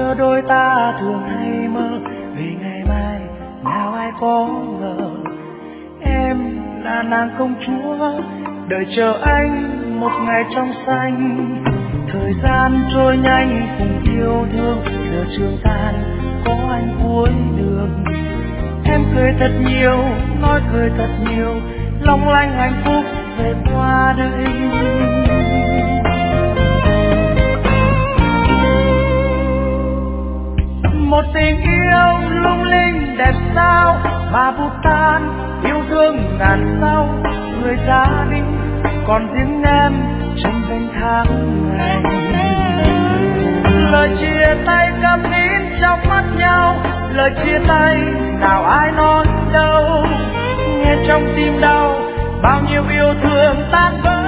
xưa đôi ta thường hay mơ vì ngày mai nào ai có ngờ em là nàng công chúa đợi chờ anh một ngày trong xanh. Thời gian trôi nhanh cùng yêu thương, giờ trường tan có anh cuối đường. Em cười thật nhiều, nói cười thật nhiều, long lanh hạnh phúc về qua đây. Một tình yêu lung linh đẹp sao mà vụt tan, yêu thương ngàn sao người ra đi, còn riêng em trong danh tháng ngày. Lời chia tay câm nín trong mắt nhau, lời chia tay nào ai nói đâu, nghe trong tim đau bao nhiêu yêu thương tan vỡ.